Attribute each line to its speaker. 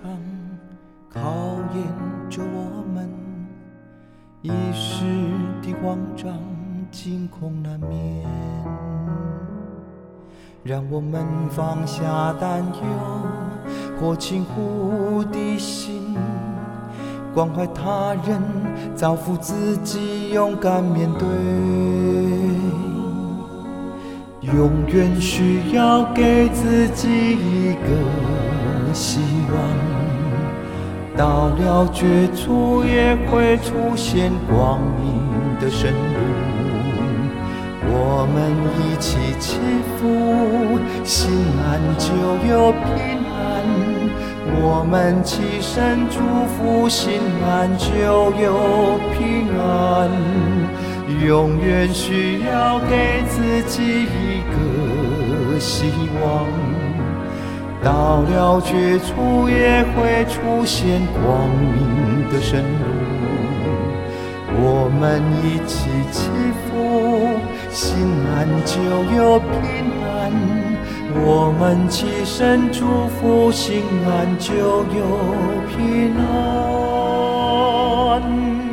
Speaker 1: 场考验着我们，一时的慌张惊恐难免，让我们放下担忧或轻忽的心，关怀他人，造福自己，勇敢面对。永远需要给自己一个希望，到了绝处也会出现光明的生路。我们一起祈福，心安就有平安，我们齐声祝福，心安就有平安。永远需要给自己一个希望，到了绝处也会出现光明的生路。我们一起祈福，心安就有平安，我们齐声祝福，心安就有平安。